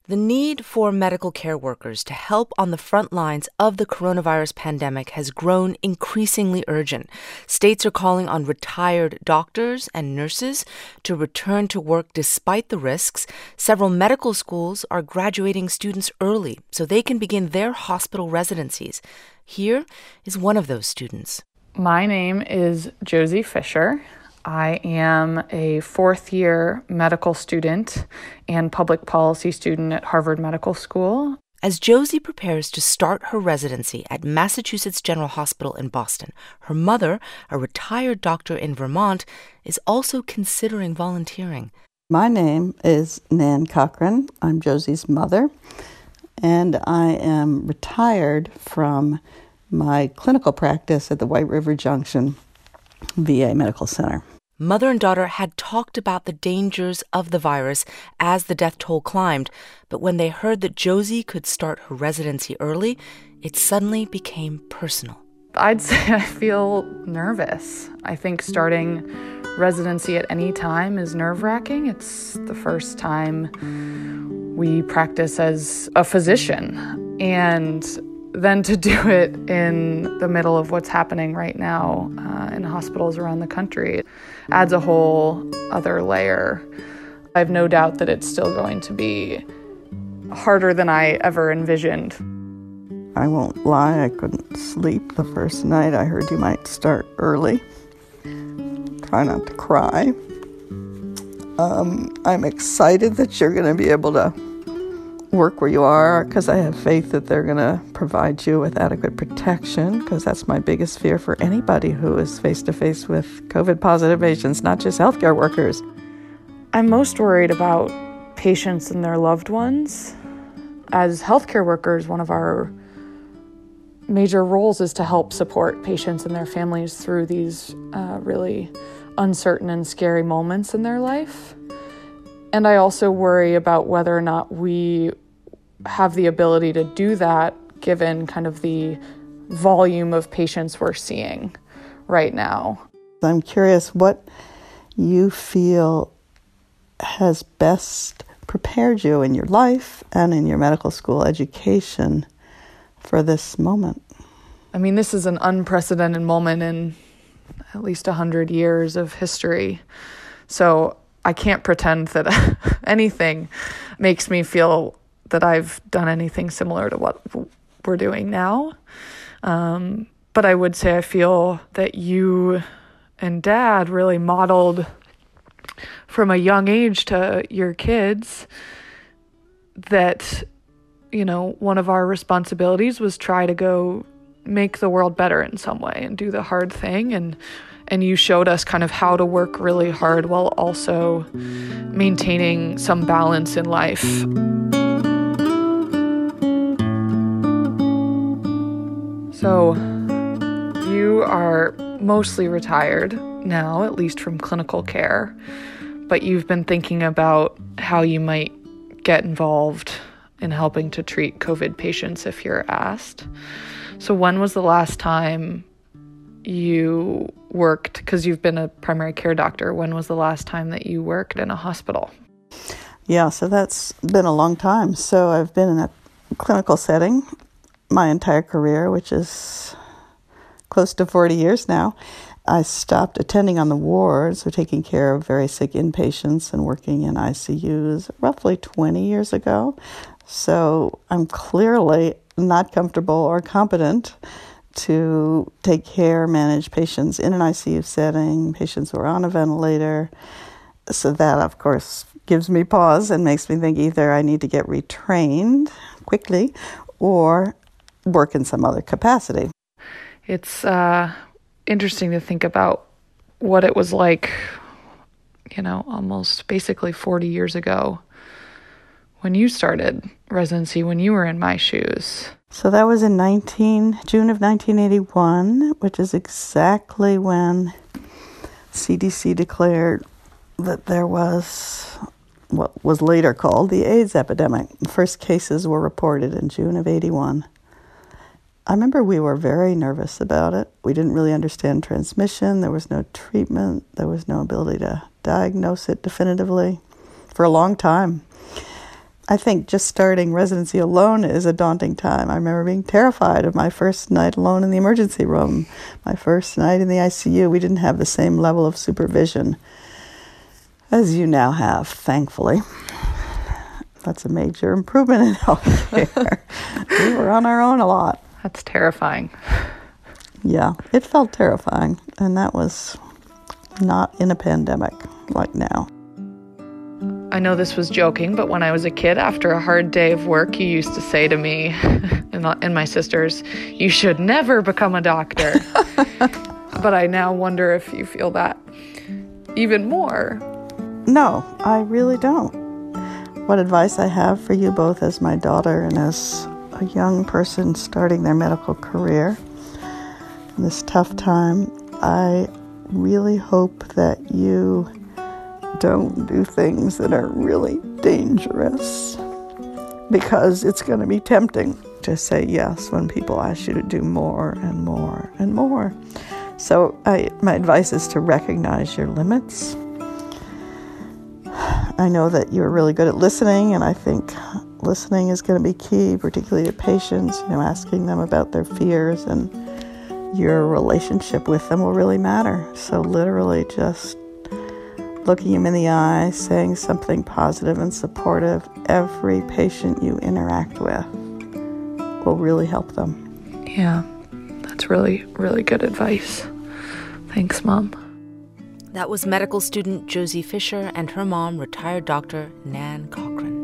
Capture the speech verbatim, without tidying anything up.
The need for medical care workers to help on the front lines of the coronavirus pandemic has grown increasingly urgent. States are calling on retired doctors and nurses to return to work despite the risks. Several medical schools are graduating students early so they can begin their hospital residencies. Here is one of those students. My name is Josie Fisher. I am a fourth-year medical student and public policy student at Harvard Medical School. As Josie prepares to start her residency at Massachusetts General Hospital in Boston, her mother, a retired doctor in Vermont, is also considering volunteering. My name is Nan Cochran. I'm Josie's mother, and I am retired from my clinical practice at the White River Junction V A Medical Center. Mother and daughter had talked about the dangers of the virus as the death toll climbed, but when they heard that Josie could start her residency early, it suddenly became personal. I'd say I feel nervous. I think starting residency at any time is nerve-wracking. It's the first time we practice as a physician, and then to do it in the middle of what's happening right now uh, in hospitals around the country adds a whole other layer. I have no doubt that it's still going to be harder than I ever envisioned. I won't lie, I couldn't sleep the first night I heard you might start early. Try not to cry. Um, I'm excited that you're going to be able to work where you are, because I have faith that they're going to provide you with adequate protection, because that's my biggest fear for anybody who is face-to-face with COVID-positive patients, not just healthcare workers. I'm most worried about patients and their loved ones. As healthcare workers, one of our major roles is to help support patients and their families through these uh, really uncertain and scary moments in their life. And I also worry about whether or not we have the ability to do that given kind of the volume of patients we're seeing right now. I'm curious what you feel has best prepared you in your life and in your medical school education for this moment. I mean, this is an unprecedented moment in at least one hundred years of history. So I can't pretend that anything makes me feel that I've done anything similar to what we're doing now. Um, but I would say I feel that you and Dad really modeled from a young age to your kids that, you know, one of our responsibilities was try to go make the world better in some way and do the hard thing. And And you showed us kind of how to work really hard while also maintaining some balance in life. So you are mostly retired now, at least from clinical care, but you've been thinking about how you might get involved in helping to treat COVID patients if you're asked. So when was the last time you worked, because you've been a primary care doctor, when was the last time that you worked in a hospital? Yeah, so that's been a long time. So I've been in a clinical setting my entire career, which is close to forty years now. I stopped attending on the wards, so taking care of very sick inpatients and working in I C Us roughly twenty years ago. So I'm clearly not comfortable or competent to take care, manage patients in an I C U setting, patients who are on a ventilator. So that, of course, gives me pause and makes me think either I need to get retrained quickly or work in some other capacity. It's uh, interesting to think about what it was like, you know, almost basically forty years ago when you started residency, when you were in my shoes. So that was in nineteen June of nineteen eighty-one, which is exactly when C D C declared that there was what was later called the AIDS epidemic. The first cases were reported in June of eighty-one. I remember we were very nervous about it. We didn't really understand transmission. There was no treatment. There was no ability to diagnose it definitively for a long time. I think just starting residency alone is a daunting time. I remember being terrified of my first night alone in the emergency room, my first night in the I C U. We didn't have the same level of supervision as you now have, thankfully. That's a major improvement in healthcare. We were on our own a lot. That's terrifying. Yeah, it felt terrifying, and that was not in a pandemic like now. I know this was joking, but when I was a kid, after a hard day of work, you used to say to me and, and my sisters, "You should never become a doctor." But I now wonder if you feel that even more. No, I really don't. What advice I have for you both as my daughter and as a young person starting their medical career in this tough time, I really hope that you don't do things that are really dangerous, because it's going to be tempting to say yes when people ask you to do more and more and more. So I, my advice is to recognize your limits. I know that you're really good at listening, and I think listening is going to be key, particularly to patients, you know, asking them about their fears, and your relationship with them will really matter. So literally just looking them in the eye, saying something positive and supportive, every patient you interact with will really help them. Yeah, that's really, really good advice. Thanks, Mom. That was medical student Josie Fisher and her mom, retired doctor Nan Cochran.